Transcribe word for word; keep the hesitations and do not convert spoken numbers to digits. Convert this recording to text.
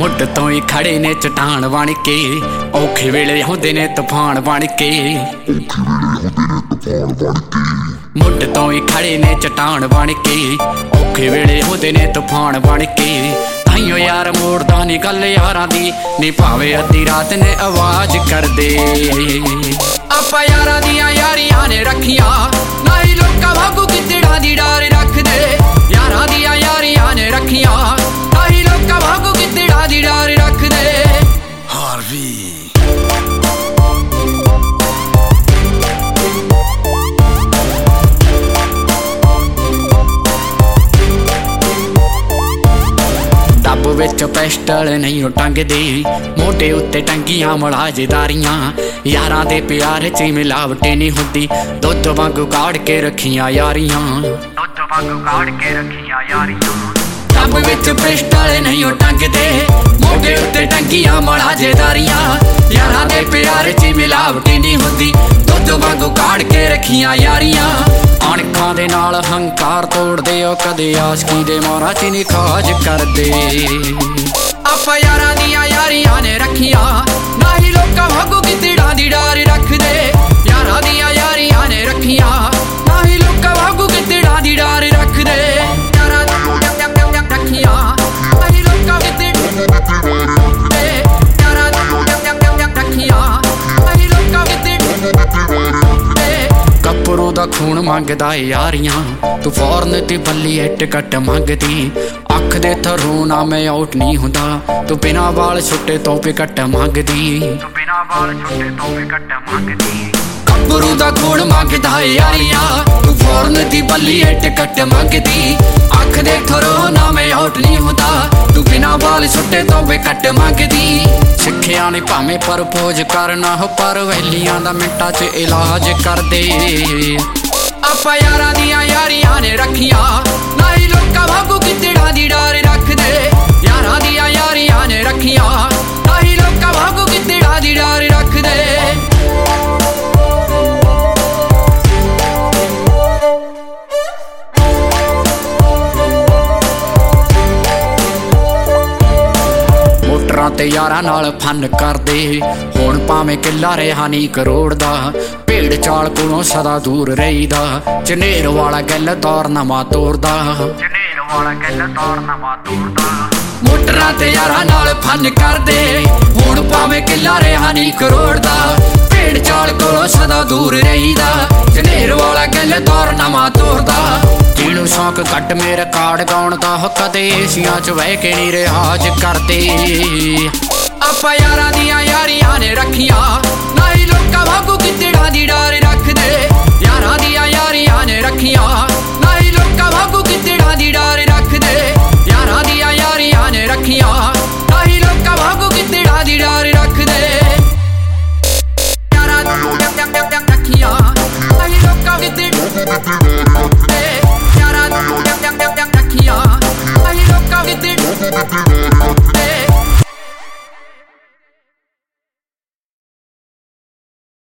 ਮੁੱਢ ਤੋਂ ਹੀ ਖੜੇ ਨੇ ਚਟਾਨ ਬਣ ਕੇ, ਔਖੇ ਵੇਲੇ ਹੁੰਦੇ ਨੇ ਤੂਫਾਨ ਬਣ ਕੇ। ਮੁੱਢ ਤੋਂ ਹੀ ਖੜੇ ਨੇ ਚਟਾਨ ਬਣ ਕੇ, ਔਖੇ ਵੇਲੇ ਹੁੰਦੇ ਨੇ ਤੂਫਾਨ ਬਣ ਕੇ। ਤਾਈਓ ਯਾਰ ਮੋੜਦਾ ਨੀ ਗੱਲ ਯਾਰਾਂ ਦੀ, ਨੀ ਭਾਵੇਂ ਅੱਧੀ ਰਾਤ ਨੇ ਆਵਾਜ਼ ਕਰਦੇ। ਆਪਾਂ ਯਾਰਾਂ ਦੀਆਂ ਯਾਰੀਆਂ ਨੇ ਰੱਖੀਆਂ, ਨਾ ਹੀ ਲੋਕਾਂ ਵਾਂਗੂ ਕਿਤੜਾ ਦੀ ਡਾਰ ਰੱਖਦੇ। ਯਾਰਾਂ ਦੀਆਂ ਯਾਰੀਆਂ ਨੇ ਰੱਖੀਆਂ, ਨਾ ਹੀ ਲੋਕਾਂ ਵਾਂਗੂ ਕਿਤੜਾ ਦੀ ਡਾਰ ਰੱਖਦੇ। ਹਾਰਵੀ ਟੱਬ ਵਿੱਚ ਪਿਸਟਲ ਨਹੀਂ ਟੰਗਦੇ, ਮੋਢੇ ਉੱਤੇ ਟੰਗੀਆਂ ਮੁਲਾਜ਼ਦਾਰੀਆਂ। ਯਾਰਾਂ ਦੇ ਪਿਆਰ 'ਚ ਮਿਲਾਵਟ ਨਹੀਂ ਹੁੰਦੀ, ਦੁੱਧ ਵਾਂਗੂ ਕਾੜ ਕੇ ਰੱਖੀਆਂ ਯਾਰੀਆਂ। ਦੁੱਧ ਵਾਂਗੂ ਕਾੜ ਕੇ ਰੱਖੀਆਂ ਯਾਰੀਆਂ। ਟੱਬ ਵਿੱਚ ਪਿਸਟਲ ਨਹੀਂ ਟੰਗਦੇ, ਮੋਢੇ ਉੱਤੇ ਟੰਗੀਆਂ ਮੁਲਾਜ਼ਦਾਰੀਆਂ। ਯਾਰਾਂ ਦੇ ਪਿਆਰ 'ਚ ਮਿਲਾਵਟ ਨਹੀਂ ਹੁੰਦੀ, ਦੁੱਧ ਵਾਂਗੂ ਕਾੜ ਕੇ ਰੱਖੀਆਂ ਯਾਰੀਆਂ। ਅਣਖਾਂ ਦੇ ਨਾਲ ਹੰਕਾਰ ਤੋੜਦੇ, ਉਹ ਕਦੇ ਆਸ਼ਕੀ ਦੇ ਮਾਰਾਂ 'ਚ ਨੀ ਖਾਜ ਕਰਦੇ। ਆਪਾਂ ਯਾਰਾਂ ਦੀਆਂ ਯਾਰੀਆਂ ਨੇ ਰੱਖੀਆਂ, ਨਾ ਹੀ ਲੋਕਾਂ ਵਾਂਗੂ ਕਿਤੜਾ ਦੀ ਡਾਰ ਰੱਖਦੇ। ਯਾਰਾਂ ਦੀਆਂ ਯਾਰੀਆਂ ਨੇ ਰੱਖੀਆਂ, ਨਾ ਹੀ ਲੋਕਾਂ ਵਾਂਗੂ ਕਿਤੜਾ ਦੀ ਡਾਰ ਰੱਖਦੇ। ਯਾਰਾਂ ਦੀਆਂ ਰੱਖੀਆਂ, ਨਾ ਹੀ ਲੋਕਾਂ ਕਿਤੜਾ ਰੱਖਦੇ। ਯਾਰਾਂ ਦੀਆਂ ਰੱਖੀਆਂ, ਨਾ ਹੀ ਲੋਕਾਂ ਕਿਤੜਾ ਰੱਖਦੇ। ਕੱਪਰੂ ਦਾ ਖੂਨ ਮੰਗਦਾ ਯਾਰੀਆਂ, ਤੂੰ ਫੌਰਨ ਤੇ ਬੱਲੀ ਇੱਟ ਕੱਟ ਮੰਗਦੀ। ਅੱਖ ਦੇ ਥਰੂ ਨਾ ਮੈਂ ਆਊਟ ਨਹੀਂ ਹੁੰਦਾ, ਤੂੰ ਬਿਨਾਂ ਵਾਲ ਛੁੱਟੇ ਤੋਂ ਵੀ ਕੱਟ ਮੰਗਦੀ। ਤੂੰ ਬਿਨਾਂ ਵਾਲ ਛੁੱਟੇ ਤੋਂ ਵੀ ਕੱਟ ਮੰਗਦੀ। ਕੱਪਰੂ ਦਾ ਖੂਨ ਮੰਗਦਾ ਯਾਰੀਆਂ, ਤੂੰ ਫੌਰਨ ਦੀ ਬੱਲੀ ਇੱਟ ਕੱਟ ਮੰਗਦੀ। ਅੱਖ ਦੇ ਥਰੂ ਨਾ ਮੈਂ ਆਊਟ ਨਹੀਂ ਹੁੰਦਾ, ਤੂੰ ਬਿਨਾਂ ਵਾਲ ਛੁੱਟੇ ਤੋਂ ਵੀ ਕੱਟ ਮੰਗਦੀ। ਸਿੱਖਿਆ ਨੇ ਭਾਵੇਂ ਪਰਪੋਜ਼ ਕਰਨਾ ਹੋ, ਪਰ ਵੈਲੀਆਂ ਦਾ ਮਿੰਟਾਂ 'ਚ ਇਲਾਜ ਕਰਦੇ। ਆਪਾਂ ਯਾਰਾਂ ਦੀਆਂ ਯਾਰੀਆਂ ਨੇ ਰੱਖੀਆਂ, ਨਾ ਹੀ ਲੋਕਾਂ ਵਾਂਗੂ ਕਿਤੜਾ ਦੀ ਡਾਰ ਰੱਖਦੇ। ਯਾਰਾਂ ਦੀਆਂ ਯਾਰੀਆਂ ਨੇ ਰੱਖੀਆਂ, ਨਾ ਹੀ ਲੋਕਾਂ ਵਾਂਗੂ ਕਿਤੜਾ ਦੀ ਡਾਰ ਰੱਖਦੇ। ਮੋਟਰਾਂ ਤੇ ਯਾਰਾਂ ਨਾਲ ਫਨ ਕਰਦੇ, ਹੁਣ ਭਾਵੇਂ ਕਿੱਲਾ ਰਿਹਾ ਨੀ ਕਰੋੜ ਦਾ। ਭੇਡ ਚਾਲ ਕੋਲੋਂ ਸਦਾ ਦੂਰ ਰਹੀਦਾ, ਝਨੇਰ ਵਾਲਾ ਗੱਲ ਦੌਰ ਨਵਾਂ ਤੋਰਦਾ। ਝਨੇਰ ਵਾਲਾ ਗੱਲ ਦੌਰ ਨਵਾਂ ਤੋਰਦਾ। ਮੋਟਰਾਂ ਤੇ ਯਾਰਾਂ ਨਾਲ ਫਨ ਕਰਦੇ, ਹੁਣ ਭਾਵੇਂ ਕਿੱਲਾ ਰਿਹਾ ਨੀ ਕਰੋੜ ਦਾ। ਭੇਡ ਚਾਲ ਕੋਲੋਂ ਸਦਾ ਦੂਰ ਰਹੀਦਾ, ਝਨੇਰ ਵਾਲਾ ਗੱਲ ਦੌਰ ਨਵਾਂ ਤੋਰਦਾ। ਜਿਹਨੂੰ ਸ਼ੌਕ ਘੱਟ ਮੇਰੇ ਕਾਰਡ ਗਾਉਣ ਦਾ, ਕਦੇ ਏਸੀਆਂ 'ਚ ਬਹਿ ਕੇ ਨੀ ਰਿਆਜ਼ ਕਰਦੇ। ਆਪਾਂ ਯਾਰਾਂ ਦੀਆਂ ਯਾਰੀਆਂ ਨੇ ਰੱਖੀਆਂ, ਨਾ ਹੀ ਲੋਕਾਂ ਵਾਂਗੂ ਕਿਤੜਾ ਦੀ ਡਾਰ ਰੱਖਦੇ। ਯਾਰਾਂ ਦੀਆਂ ਯਾਰੀਆਂ ਨੇ ਰੱਖੀਆਂ,